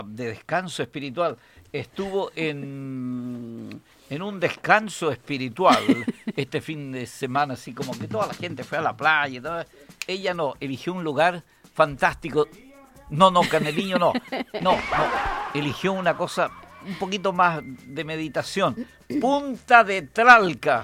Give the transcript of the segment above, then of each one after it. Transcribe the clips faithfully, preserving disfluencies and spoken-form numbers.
de descanso espiritual. Estuvo en, en un descanso espiritual este fin de semana, así como que toda la gente fue a la playa y todo. Ella no, eligió un lugar fantástico. No, no, Caneliño no. No, no. Eligió una cosa un poquito más de meditación. Punta de Tralca.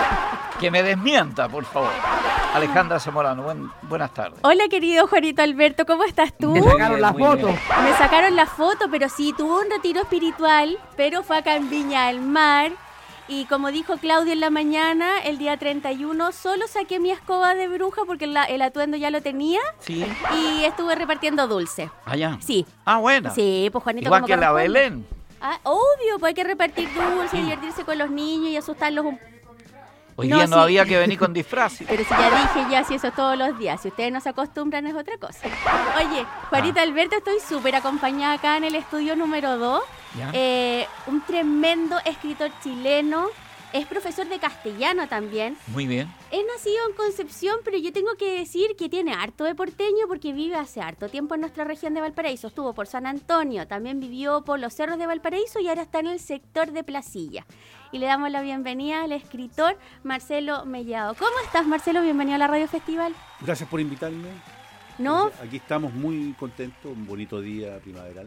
Que me desmienta, por favor. Alejandra Zamorano, buen, buenas tardes. Hola, querido Juanito Alberto, ¿cómo estás tú? Me sacaron la foto. Me sacaron la foto, pero sí, tuvo un retiro espiritual, pero fue acá en Viña del Mar. Y como dijo Claudio en la mañana, el día treinta y uno, solo saqué mi escoba de bruja porque la, el atuendo ya lo tenía. Sí. Y estuve repartiendo dulce. Allá. Sí. Ah, bueno. Sí, pues Juanito. Igual como que la corresponde. Belén. Ah, obvio, pues hay que repartir dulce, divertirse con los niños y asustarlos un Hoy No, día no sí. había que venir con disfraz. Pero si ya dije, ya si eso todos los días. Si ustedes no se acostumbran es otra cosa. Oye, Juanito Ah. Alberto, estoy súper acompañada acá en el estudio número dos. ¿Ya? Eh, un tremendo escritor chileno. Es profesor de castellano también. Muy bien. Es nacido en Concepción, pero yo tengo que decir que tiene harto de porteño porque vive hace harto tiempo en nuestra región de Valparaíso. Estuvo por San Antonio, también vivió por los cerros de Valparaíso y ahora está en el sector de Placilla. Y le damos la bienvenida al escritor Marcelo Mellado. ¿Cómo estás, Marcelo? Bienvenido a la Radio Festival. Gracias por invitarme. ¿No? Aquí estamos muy contentos, un bonito día primaveral.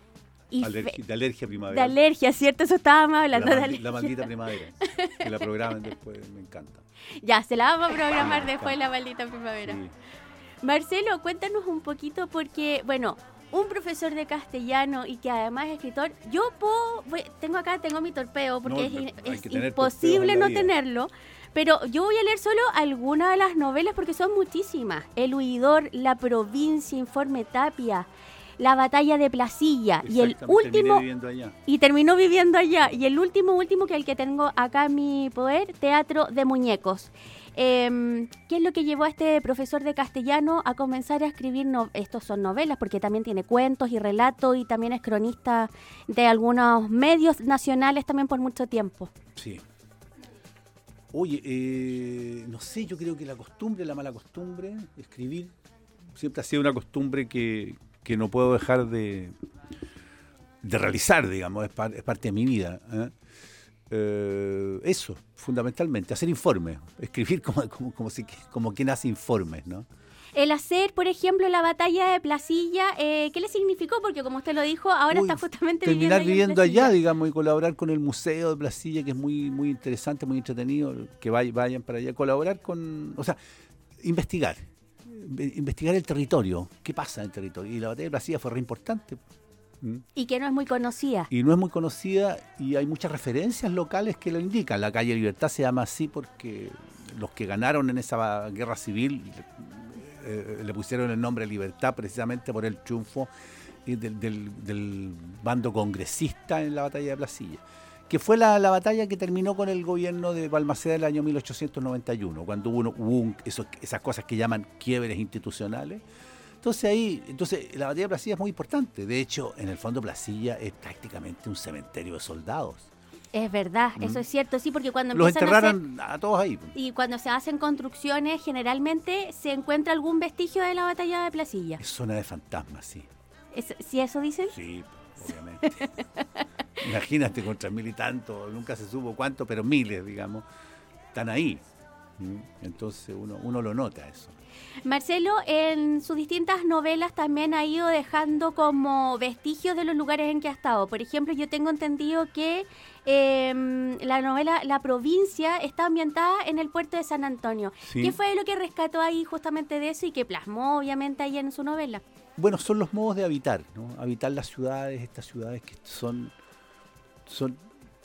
Y Alergi- fe- de alergia de primaveral. alergia, ¿cierto? Eso estábamos la, hablando de maldi- alergia. la maldita primavera. Que la programen después, me encanta. Ya, se la vamos a programar Me después encanta. la maldita primavera. Sí. Marcelo, cuéntanos un poquito porque, bueno, un profesor de castellano y que además es escritor, yo puedo, voy- tengo acá, tengo mi torpeo porque No, es, in- hay es que tener imposible torpeos en la no vida. tenerlo, pero yo voy a leer solo algunas de las novelas porque son muchísimas. El huidor, La provincia, Informe Tapia, La batalla de Placilla y el Exactamente, terminé último... viviendo allá. Y terminó viviendo allá. Y el último, último, que el que tengo acá en mi poder, Teatro de Muñecos. Eh, ¿Qué es lo que llevó a este profesor de castellano a comenzar a escribir? No, estos son novelas, porque también tiene cuentos y relatos y también es cronista de algunos medios nacionales también por mucho tiempo. Sí. Oye, eh, no sé, yo creo que la costumbre, la mala costumbre, escribir, siempre ha sido una costumbre que, que no puedo dejar de, de realizar, digamos, es, par- es parte de mi vida. ¿eh? Eh, eso, fundamentalmente, hacer informes, escribir como, como, como, si, como quien hace informes, ¿no? El hacer, por ejemplo, la batalla de Placilla, eh, ¿qué le significó? Porque como usted lo dijo, ahora Uy, está justamente terminar viviendo, viviendo allá en Placilla. allá, digamos, y colaborar con el Museo de Placilla, que es muy muy interesante, muy entretenido, que vay- vayan para allá, colaborar con, o sea, investigar, Inve- investigar el territorio, qué pasa en el territorio. Y la batalla de Placilla fue re importante. ¿Mm? Y que no es muy conocida. Y no es muy conocida y hay muchas referencias locales que lo indican. La calle Libertad se llama así porque los que ganaron en esa guerra civil eh, le pusieron el nombre Libertad precisamente por el triunfo eh, del, del- del bando congresista en la batalla de Placilla, que fue la, la batalla que terminó con el gobierno de Balmaceda en el año mil ochocientos noventa y uno, cuando hubo, uno- hubo un- esos- esas cosas que llaman quiebres institucionales. Entonces ahí, entonces la batalla de Placilla es muy importante. De hecho, en el fondo Placilla es prácticamente un cementerio de soldados. Es verdad, Mm. eso es cierto, sí, porque cuando Los empiezan a hacer... enterraron a todos ahí. Y cuando se hacen construcciones, generalmente se encuentra algún vestigio de la batalla de Placilla. Es zona de fantasmas, sí. ¿Es, ¿Sí eso dicen? Sí, obviamente. Imagínate, con tres mil y tanto, nunca se supo cuánto, pero miles, digamos, están ahí. ¿Mm? Entonces uno, uno lo nota eso. Marcelo, en sus distintas novelas también ha ido dejando como vestigios de los lugares en que ha estado. Por ejemplo, yo tengo entendido que eh, la novela La provincia está ambientada en el puerto de San Antonio. Sí. ¿Qué fue lo que rescató ahí justamente de eso y que plasmó obviamente ahí en su novela? Bueno, son los modos de habitar, ¿no? Habitar las ciudades, estas ciudades que son, son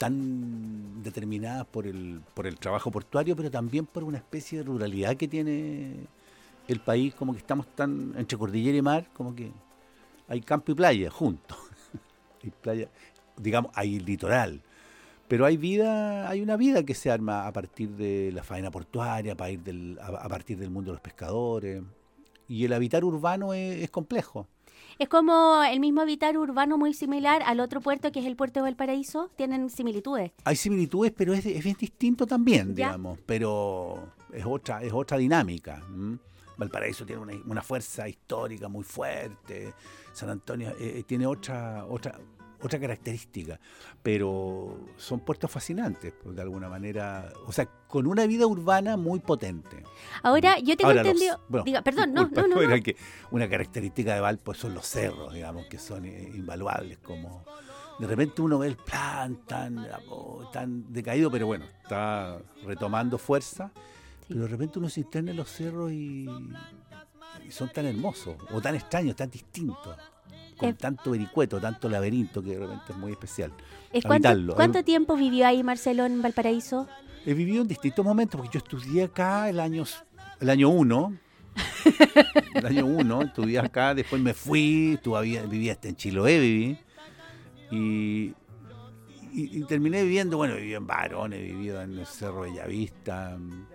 tan determinadas por el, por el trabajo portuario, pero también por una especie de ruralidad que tiene el país, como que estamos tan entre cordillera y mar, como que hay campo y playa juntos. Hay playa, digamos, hay litoral, pero hay vida, hay una vida que se arma a partir de la faena portuaria, a partir del, a, a partir del mundo de los pescadores. Y el habitar urbano es, es complejo. Es como el mismo habitar urbano muy similar al otro puerto que es el puerto de Valparaíso. Tienen similitudes. Hay similitudes, pero es, es bien distinto también, Ya. digamos. Pero es otra, es otra dinámica. ¿m? Valparaíso tiene una, una fuerza histórica muy fuerte, San Antonio eh, tiene otra, otra, otra característica, pero son puertos fascinantes, pues, de alguna manera, o sea, con una vida urbana muy potente. Ahora, yo tengo Ahora, entendido... los- bueno, diga, perdón, disculpa, no, no, no. era no. que una característica de Valpo son los cerros, digamos, que son eh, invaluables, como de repente uno ve el plan tan, oh, tan decaído, pero bueno, está retomando fuerza, Sí. pero de repente uno se interna en los cerros y, y son tan hermosos, o tan extraños, tan distintos, con Eh, tanto vericueto, tanto laberinto, que de repente es muy especial. Eh, ¿Cuánto, habitarlo. cuánto Eh, tiempo vivió ahí Marcelo en Valparaíso? He vivido en distintos momentos, porque yo estudié acá el año, el año uno, el año uno, estudié acá, después me fui, todavía viví hasta en Chiloé, viví, y, y, y terminé viviendo, bueno, viví en Barón, he vivido en el Cerro Bellavista,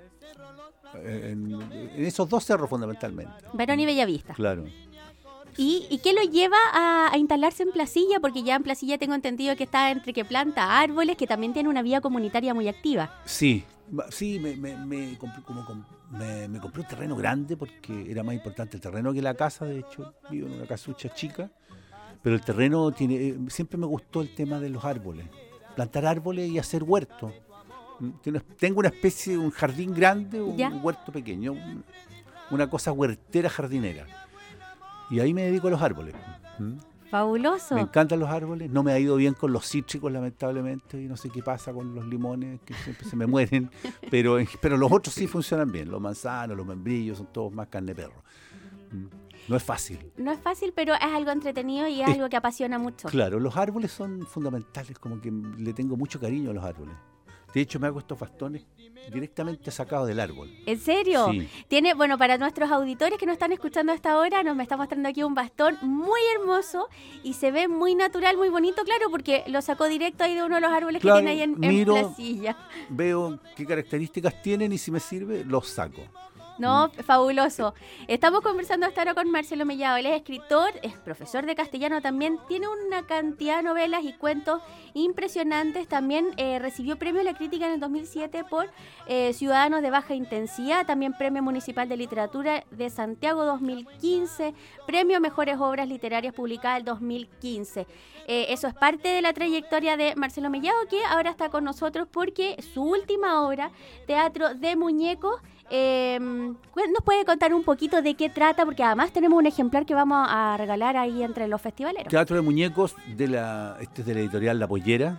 en, en esos dos cerros fundamentalmente. Barón y Bellavista. Claro. ¿Y, ¿Y qué lo lleva a, a instalarse en Placilla? Porque ya en Placilla tengo entendido que está entre que planta árboles, que también tiene una vida comunitaria muy activa. Sí, va- sí, me, me, me, compré, como com- me, me compré un terreno grande porque era más importante el terreno que la casa. De hecho, vivo en una casucha chica, pero el terreno tiene, eh, siempre me gustó el tema de los árboles, plantar árboles y hacer huerto. Mm, tiene- Tengo una especie de un jardín grande, un ¿Ya? huerto pequeño, un- una cosa huertera jardinera. Y ahí me dedico a los árboles. Mm. Fabuloso. Me encantan los árboles, no me ha ido bien con los cítricos lamentablemente, y no sé qué pasa con los limones, que siempre se me mueren, pero, pero los otros sí funcionan bien, los manzanos, los membrillos, son todos más carne de perro. Mm. No es fácil. No es fácil, pero es algo entretenido y es Es- algo que apasiona mucho. Claro, los árboles son fundamentales, como que le tengo mucho cariño a los árboles. De hecho, me hago estos bastones directamente sacados del árbol. ¿En serio? Sí. Tiene, bueno, para nuestros auditores que nos están escuchando hasta ahora, nos me está mostrando aquí un bastón muy hermoso y se ve muy natural, muy bonito, claro, porque lo sacó directo ahí de uno de los árboles Claro, que tiene ahí en, en miro- Placilla. Veo qué características tienen y si me sirve, los saco. No, fabuloso. Estamos conversando hasta ahora con Marcelo Mellado. Él es escritor, es profesor de castellano también, tiene una cantidad de novelas y cuentos impresionantes. También eh, recibió premio a la crítica en el dos mil siete por eh, Ciudadanos de Baja Intensidad, también Premio Municipal de Literatura de Santiago dos mil quince, Premio a Mejores Obras Literarias publicada el dos mil quince. Eh, eso es parte de la trayectoria de Marcelo Mellado, que ahora está con nosotros porque su última obra, Teatro de Muñecos, Eh, ¿nos puede contar un poquito de qué trata? Porque además tenemos un ejemplar que vamos a regalar ahí entre los festivaleros. Teatro de Muñecos, de la, este es de la editorial La Pollera,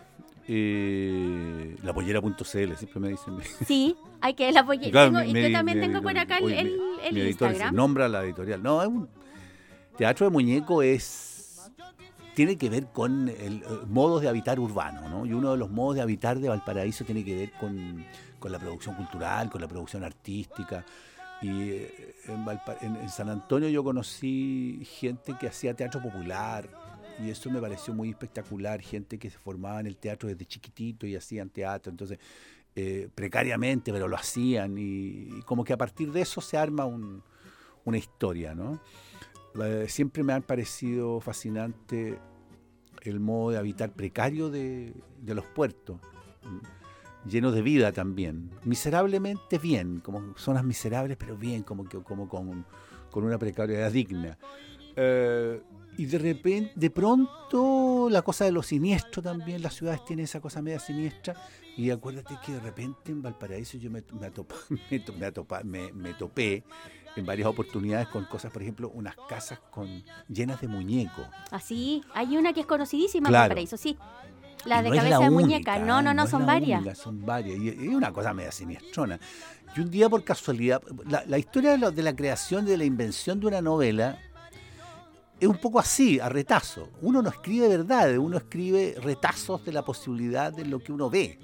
eh, la pollera punto c l, siempre me dicen. Sí, hay que la apoyar. Claro, Tengo- mi- y mi- yo también mi- tengo por acá el, oye, el, mi- el mi editor se Instagram. nombra la editorial. No, es un Teatro de Muñeco es tiene que ver con el, eh, modos de habitar urbano, ¿no? Y uno de los modos de habitar de Valparaíso tiene que ver con, con la producción cultural, con la producción artística. Y eh, en, Valpa- en- en San Antonio yo conocí gente que hacía teatro popular y eso me pareció muy espectacular, gente que se formaba en el teatro desde chiquitito y hacían teatro, entonces eh, precariamente, pero lo hacían y, y como que a partir de eso se arma un- una historia, ¿no? Eh, siempre me han parecido fascinante el modo de habitar precario de, de los puertos, mm, lleno de vida también, miserablemente bien, como zonas miserables, pero bien, como, que, como con, con una precariedad digna. Eh, y de repente, de pronto, la cosa de lo siniestro también, las ciudades tienen esa cosa media siniestra, y acuérdate que de repente en Valparaíso yo me, me, atopa, me, to- me, atopa- me- me topé en varias oportunidades con cosas, por ejemplo, unas casas con llenas de muñecos. Así, hay una que es conocidísima en Claro. Valparaíso, sí. La Y de no es cabeza la de única, muñeca. No, no, no, es son la varias. única, son varias. Y es una cosa media siniestrona. Y un día, por casualidad, la, la historia de, lo- de la creación, de la invención de una novela, es un poco así, a retazo. Uno no escribe verdades, uno escribe retazos de la posibilidad de lo que uno ve.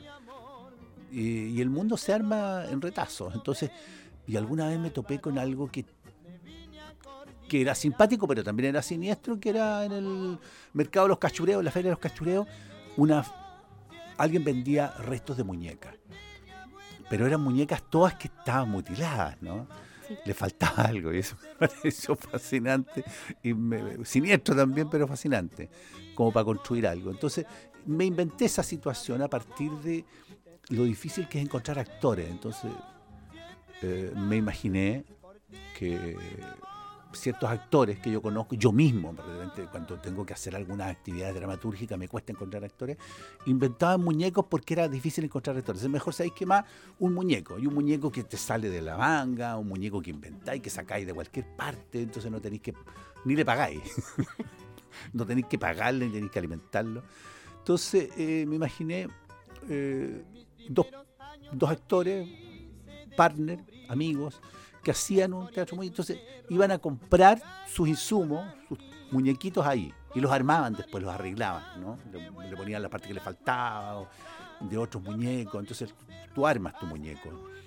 Y, y el mundo se arma en retazos. Entonces, y alguna vez me topé con algo que que era simpático, pero también era siniestro, que era en el mercado de los cachureos, en la feria de los cachureos, una, alguien vendía restos de muñecas. Pero eran muñecas todas que estaban mutiladas, ¿no? Sí. Le faltaba algo y eso me pareció fascinante y me- siniestro también, pero fascinante, como para construir algo. Entonces me inventé esa situación a partir de lo difícil que es encontrar actores. Entonces eh, me imaginé que ciertos actores que yo conozco, yo mismo, realmente, cuando tengo que hacer algunas actividades dramatúrgicas, me cuesta encontrar actores, inventaban muñecos porque era difícil encontrar actores. Es mejor, ¿sabéis qué más? Un muñeco, y un muñeco que te sale de la manga, un muñeco que inventáis, que sacáis de cualquier parte, entonces no tenéis que, ni le pagáis, no tenéis que pagarle, ni tenéis que alimentarlo. Entonces eh, me imaginé eh, dos, dos actores, partner, amigos, que hacían un teatro muy... Entonces iban a comprar sus insumos, sus muñequitos ahí, y los armaban después, los arreglaban, ¿no? Le, le ponían la parte que le faltaba, o de otros muñecos, entonces tú armas tu muñeco.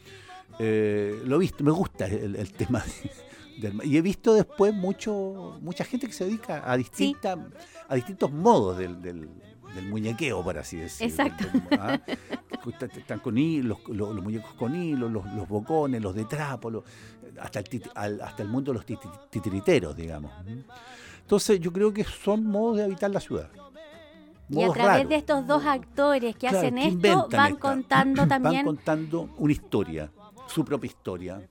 Eh, lo he visto, me gusta el, el tema de, de, y he visto después mucho mucha gente que se dedica a distintas sí. a distintos modos del, del, del muñequeo, por así decirlo. Exacto. ¿Ah? Están con hilos, los, los muñecos con hilos, los, los bocones, los de trapo, los, hasta, el tit, al, hasta el mundo de los tit, titiriteros, digamos. Entonces yo creo que son modos de habitar la ciudad. Y a través raros. de estos dos actores que claro, hacen que esto, van esta. contando también... Van contando una historia, su propia historia,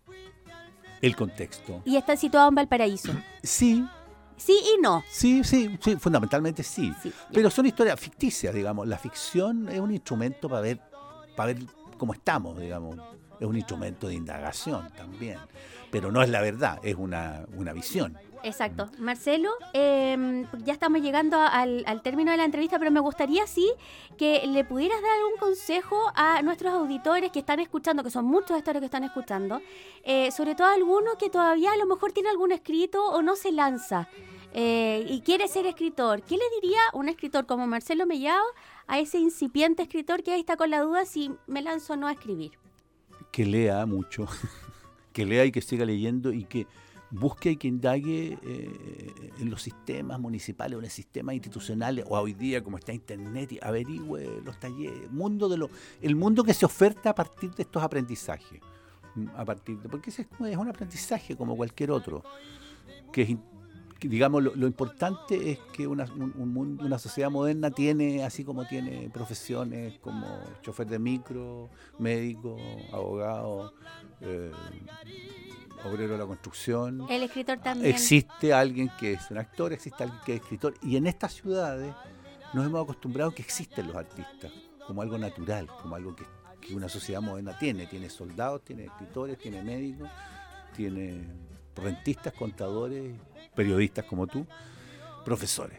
el contexto. Y están situados en Valparaíso. Sí. Sí y no. Sí, sí, sí, fundamentalmente sí. sí Pero son historias ficticias, digamos. La ficción es un instrumento para ver, para ver cómo estamos, digamos. Es un instrumento de indagación también. Pero no es la verdad, es una, una visión. Exacto. Marcelo, eh, ya estamos llegando al, al término de la entrevista, pero me gustaría sí que le pudieras dar algún consejo a nuestros auditores que están escuchando, que son muchos auditores que están escuchando, eh, sobre todo alguno que todavía a lo mejor tiene algún escrito o no se lanza eh, y quiere ser escritor. ¿Qué le diría un escritor como Marcelo Mellado a ese incipiente escritor que ahí está con la duda si me lanzo o no a escribir? Que lea mucho, que lea y que siga leyendo y que busque y que indague eh, en los sistemas municipales o en los sistemas institucionales, o hoy día como está internet, y averigüe los talleres, mundo de lo, el mundo que se oferta a partir de estos aprendizajes, a partir de, porque ese es, es un aprendizaje como cualquier otro, que es, que, digamos, lo, lo importante es que una, un, un mundo, una sociedad moderna tiene, así como tiene profesiones como chofer de micro, médico, abogado, eh, obrero de la construcción. El escritor también. Existe alguien que es un actor, existe alguien que es escritor. Y en estas ciudades nos hemos acostumbrado a que existen los artistas como algo natural, como algo que, que una sociedad moderna tiene. Tiene soldados, tiene escritores, tiene médicos, tiene rentistas, contadores, periodistas como tú, profesores.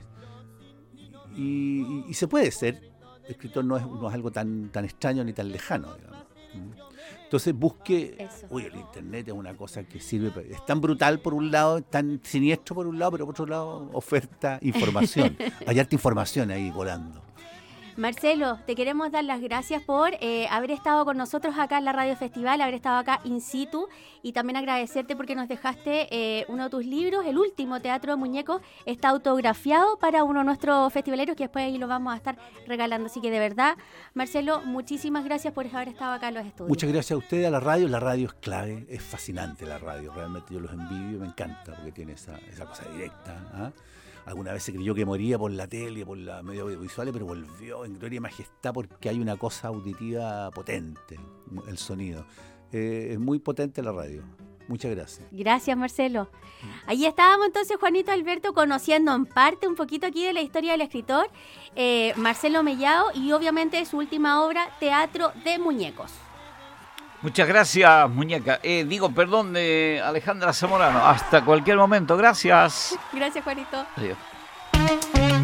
Y, y, y se puede ser. El escritor no es, no es algo tan, tan extraño ni tan lejano, digamos. Entonces busque, Eso. uy, el internet es una cosa que sirve, es tan brutal por un lado, tan siniestro por un lado, pero por otro lado oferta información, hay harta información ahí volando. Marcelo, te queremos dar las gracias por eh, haber estado con nosotros acá en la Radio Festival, haber estado acá in situ, y también agradecerte porque nos dejaste eh, uno de tus libros, el último, Teatro de Muñecos, está autografiado para uno de nuestros festivaleros que después ahí lo vamos a estar regalando. Así que de verdad, Marcelo, muchísimas gracias por haber estado acá en los estudios. Muchas gracias a ustedes, a la radio. La radio es clave, es fascinante la radio, realmente yo los envidio, me encanta porque tiene esa, esa cosa directa, ¿eh? Alguna vez se creyó que moría por la tele, por los medios audiovisuales, pero volvió en gloria y majestad porque hay una cosa auditiva potente, el sonido. Eh, es muy potente la radio. Muchas gracias. Gracias, Marcelo. Ahí estábamos entonces, Juanito Alberto, conociendo en parte un poquito aquí de la historia del escritor, eh, Marcelo Mellado, y obviamente su última obra, Teatro de Muñecos. Muchas gracias, muñeca. Eh, digo, perdón, de Alejandra Zamorano. Hasta cualquier momento. Gracias. Gracias, Juanito. Adiós.